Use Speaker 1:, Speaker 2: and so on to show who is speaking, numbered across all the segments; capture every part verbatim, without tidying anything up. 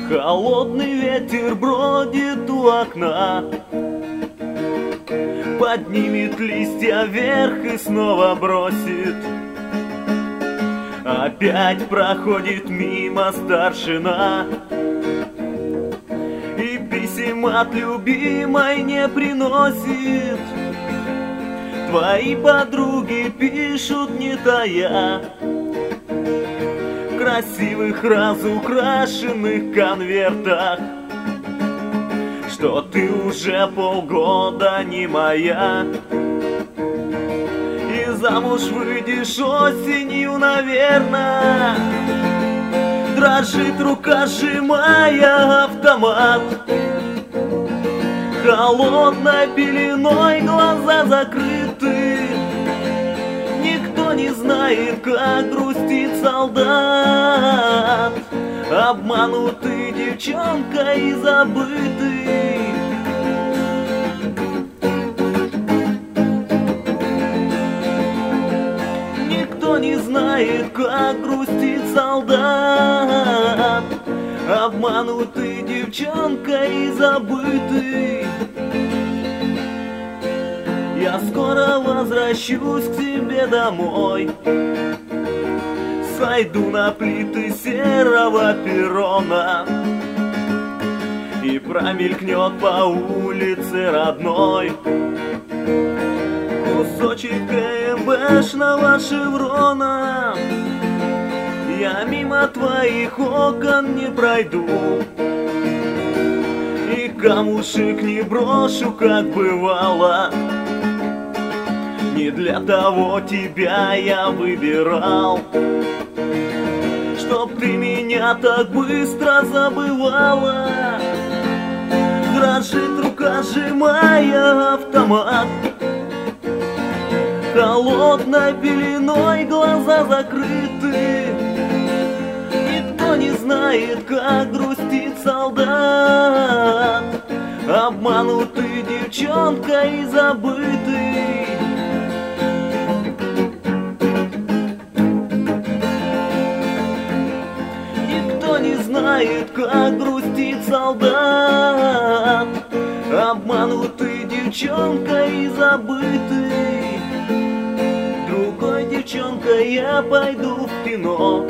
Speaker 1: Холодный ветер бродит у окна, поднимет листья вверх и снова бросит. Опять проходит мимо старшина и писем от любимой не приносит. Твои подруги пишут, не тая, в красивых разукрашенных конвертах, что ты уже полгода не моя. И замуж выйдешь осенью, наверное. Дрожит рука, сжимая автомат. Холодной пеленой глаза закрыты. Никто не знает, как грустит солдат, обманутый девчонкой и забытый. Никто не знает, как грустит солдат, обманутый девчонкой и забытый. Я скоро возвращусь к тебе домой, сойду на плиты серого перрона, и промелькнет по улице родной кусочек КМБшного шеврона. Я мимо твоих окон не пройду и камушек не брошу, как бывало. Не для того тебя я выбирал, чтоб ты меня так быстро забывала. Дрожит рука, сжимая автомат. Холодной пеленой глаза закрыты. Никто не знает, как грустит солдат, обманутый девчонкой и забытый. Никто не знает, как грустит солдат, обманутый девчонкой и забытый. Другой девчонкой я пойду в кино,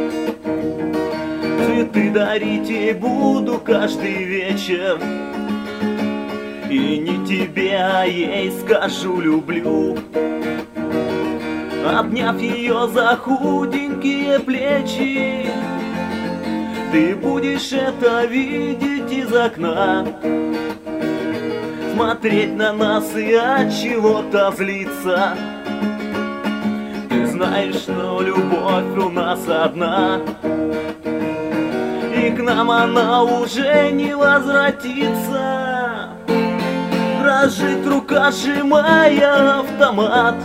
Speaker 1: цветы дарить ей буду каждый вечер, и не тебе, а ей скажу люблю, обняв ее за худенькие плечи. Ты будешь это видеть из окна, смотреть на нас и от чего-то злиться. Ты знаешь, что любовь у нас одна, и к нам она уже не возвратится. Дрожит рука, сжимая автомат.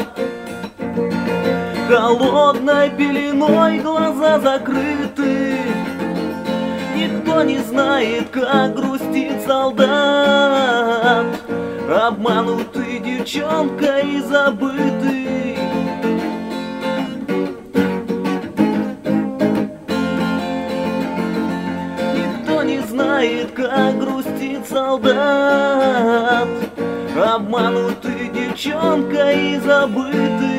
Speaker 1: Холодной пеленой глаза закрыты. Никто не знает, как грустит солдат, обманутый девчонкой и забытый. Никто не знает, как грустит солдат, обманутый девчонкой и забытый.